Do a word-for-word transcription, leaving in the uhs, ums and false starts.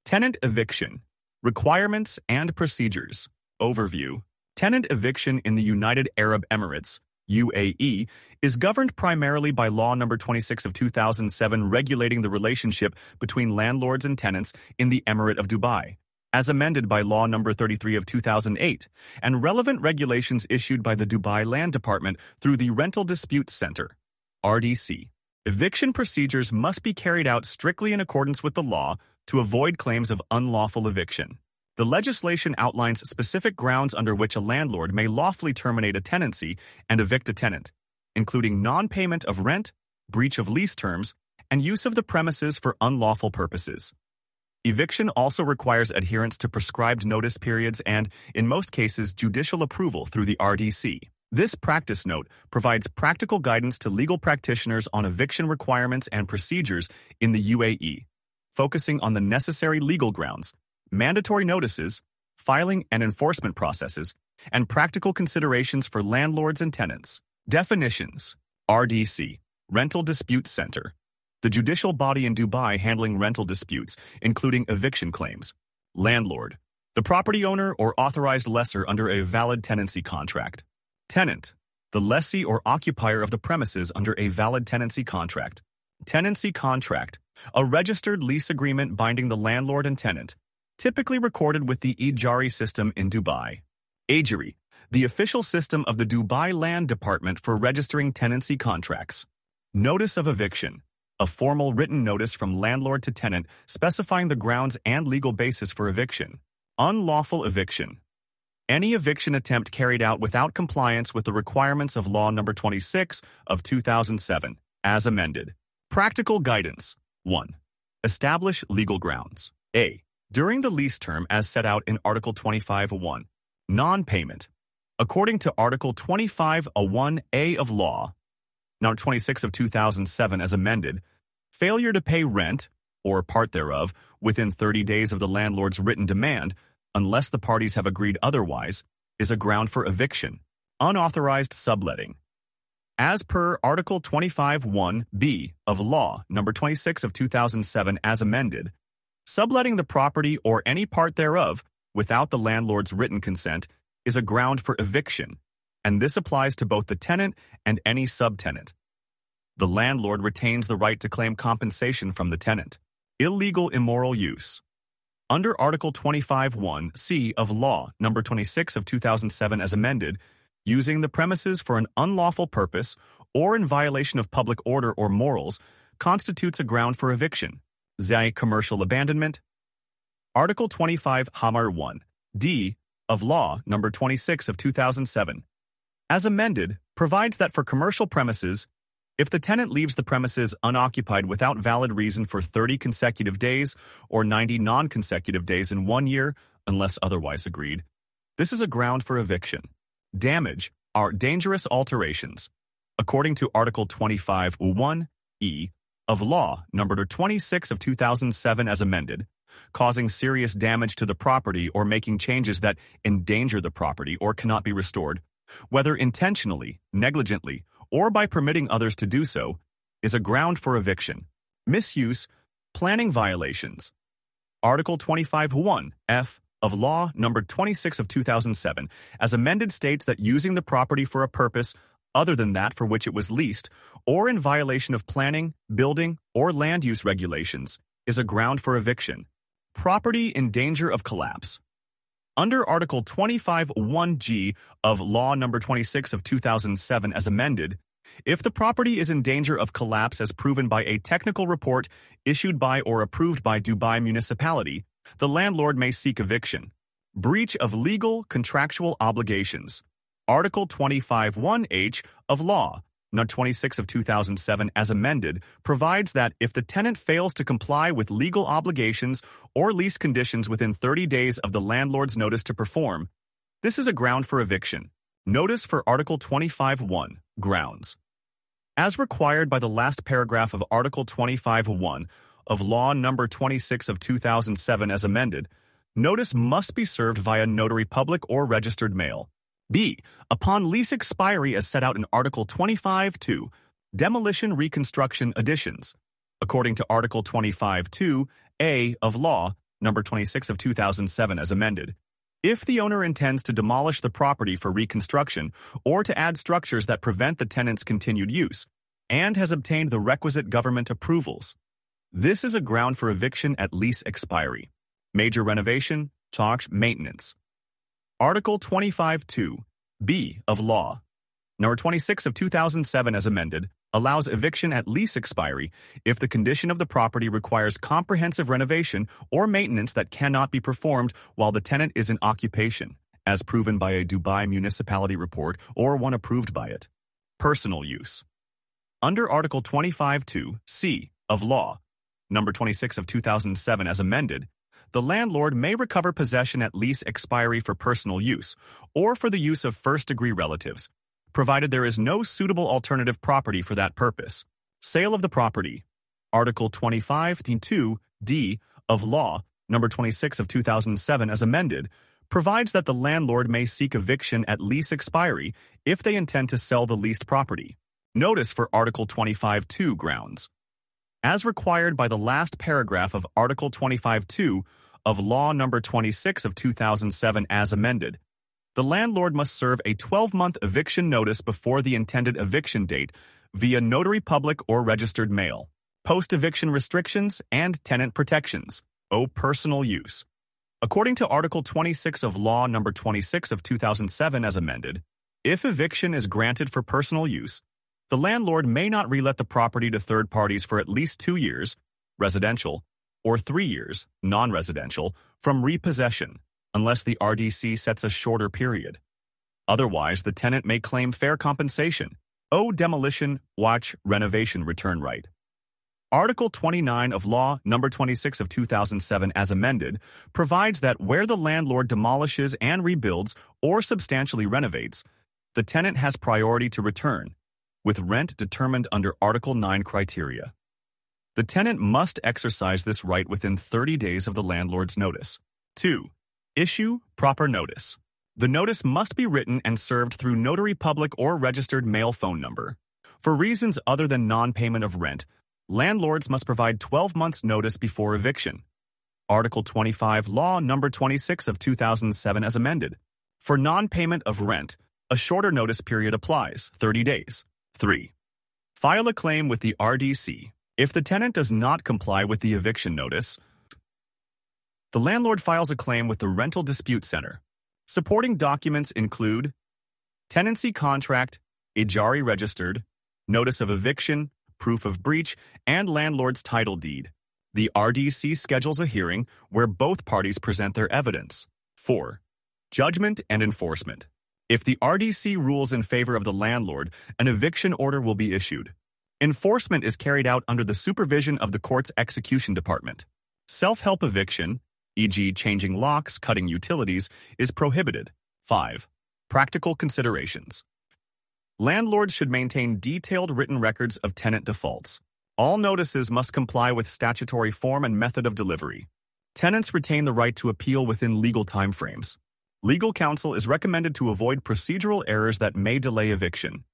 Tenant eviction. Requirements and procedures. Overview. Tenant eviction in the United Arab Emirates, U A E, is governed primarily by Law Number twenty-six of two thousand seven regulating the relationship between landlords and tenants in the Emirate of Dubai, as amended by Law Number thirty-three of two thousand eight, and relevant regulations issued by the Dubai Land Department through the Rental Disputes Center, R D C. Eviction procedures must be carried out strictly in accordance with the law to avoid claims of unlawful eviction. The legislation outlines specific grounds under which a landlord may lawfully terminate a tenancy and evict a tenant, including non-payment of rent, breach of lease terms, and use of the premises for unlawful purposes. Eviction also requires adherence to prescribed notice periods and, in most cases, judicial approval through the R D C. This practice note provides practical guidance to legal practitioners on eviction requirements and procedures in the U A E, focusing on the necessary legal grounds, mandatory notices, filing and enforcement processes, and practical considerations for landlords and tenants. Definitions. R D C, Rental Disputes Center, the judicial body in Dubai handling rental disputes, including eviction claims. Landlord, the property owner or authorized lessor under a valid tenancy contract. Tenant, the lessee or occupier of the premises under a valid tenancy contract. Tenancy contract, a registered lease agreement binding the landlord and tenant, typically recorded with the Ejari system in Dubai. Ejari, the official system of the Dubai Land Department for registering tenancy contracts. Notice of eviction, a formal written notice from landlord to tenant specifying the grounds and legal basis for eviction. Unlawful eviction. Any eviction attempt carried out without compliance with the requirements of Law Number twenty-six of two thousand seven, as amended. Practical guidance. one. Establish legal grounds. A. During the lease term as set out in Article twenty-five point one, non-payment. According to Article twenty-five point one A of Law Number twenty-six of two thousand seven as amended, failure to pay rent, or part thereof, within thirty days of the landlord's written demand, unless the parties have agreed otherwise, is a ground for eviction. Unauthorized subletting. As per Article twenty-five point one B of Law Number twenty-six of two thousand seven as amended, subletting the property or any part thereof without the landlord's written consent is a ground for eviction, and this applies to both the tenant and any subtenant. The landlord retains the right to claim compensation from the tenant. Illegal immoral use. Under Article twenty-five point one C of Law Number twenty-six of two thousand seven as amended, using the premises for an unlawful purpose or in violation of public order or morals constitutes a ground for eviction. Zai commercial abandonment. Article twenty-five Hamar one D of Law Number twenty-six of two thousand seven, as amended, provides that for commercial premises, if the tenant leaves the premises unoccupied without valid reason for thirty consecutive days or ninety non-consecutive days in one year, unless otherwise agreed, this is a ground for eviction. Damage are dangerous alterations. According to Article twenty-five point one E of Law Number twenty-six of two thousand seven as amended, causing serious damage to the property or making changes that endanger the property or cannot be restored, whether intentionally, negligently, or by permitting others to do so, is a ground for eviction. Misuse, planning violations. Article twenty-five point one F of Law Number twenty-six of two thousand seven, as amended, states that using the property for a purpose other than that for which it was leased, or in violation of planning, building, or land use regulations, is a ground for eviction. Property in danger of collapse. Under Article twenty-five point one G of Law Number twenty-six of two thousand seven as amended, if the property is in danger of collapse as proven by a technical report issued by or approved by Dubai Municipality, the landlord may seek eviction. Breach of legal contractual obligations. Article twenty-five point one H of Law Number twenty-six of two thousand seven as amended provides that if the tenant fails to comply with legal obligations or lease conditions within thirty days of the landlord's notice to perform, this is a ground for eviction. Notice for Article twenty-five point one, grounds. As required by the last paragraph of Article twenty-five point one of Law Number twenty-six of two thousand seven as amended, notice must be served via notary public or registered mail. B. Upon lease expiry as set out in Article twenty-five point two, demolition reconstruction additions. According to Article twenty-five point two A of Law number twenty-six of two thousand seven as amended. If the owner intends to demolish the property for reconstruction or to add structures that prevent the tenant's continued use, and has obtained the requisite government approvals, this is a ground for eviction at lease expiry. Major renovation, charge maintenance. Article twenty-five two B of Law, number twenty-six of two thousand seven as amended, allows eviction at lease expiry if the condition of the property requires comprehensive renovation or maintenance that cannot be performed while the tenant is in occupation, as proven by a Dubai municipality report or one approved by it. Personal use. Under Article twenty-five two C of Law, number twenty-six of two thousand seven as amended, the landlord may recover possession at lease expiry for personal use or for the use of first-degree relatives, provided there is no suitable alternative property for that purpose. Sale of the property. Article twenty-five two D of Law, number twenty-six of two thousand seven as amended, provides that the landlord may seek eviction at lease expiry if they intend to sell the leased property. Notice for Article twenty-five two grounds. As required by the last paragraph of Article twenty-five two of Law number twenty-six of two thousand seven as amended, the landlord must serve a twelve-month eviction notice before the intended eviction date via notary public or registered mail. Post-eviction restrictions and tenant protections. O personal use. According to Article twenty-six of Law number twenty-six of two thousand seven as amended, if eviction is granted for personal use, the landlord may not relet the property to third parties for at least two years, residential, or three years, non-residential, from repossession, unless the R D C sets a shorter period. Otherwise, the tenant may claim fair compensation, O demolition, watch, renovation return right. Article twenty-nine of Law number twenty-six of two thousand seven as amended provides that where the landlord demolishes and rebuilds or substantially renovates, the tenant has priority to return, with rent determined under Article nine criteria. The tenant must exercise this right within thirty days of the landlord's notice. two. Issue proper notice. The notice must be written and served through notary public or registered mail phone number. For reasons other than non-payment of rent, landlords must provide twelve months notice before eviction. Article twenty-five Law number twenty-six of two thousand seven as amended. For non-payment of rent, a shorter notice period applies, thirty days. three. File a claim with the R D C. If the tenant does not comply with the eviction notice, the landlord files a claim with the Rental Dispute Center. Supporting documents include tenancy contract, Ijari registered, notice of eviction, proof of breach, and landlord's title deed. The R D C schedules a hearing where both parties present their evidence. four. Judgment and enforcement. If the R D C rules in favor of the landlord, an eviction order will be issued. Enforcement is carried out under the supervision of the court's execution department. Self-help eviction, for example changing locks, cutting utilities, is prohibited. five. Practical considerations. Landlords should maintain detailed written records of tenant defaults. All notices must comply with statutory form and method of delivery. Tenants retain the right to appeal within legal timeframes. Legal counsel is recommended to avoid procedural errors that may delay eviction.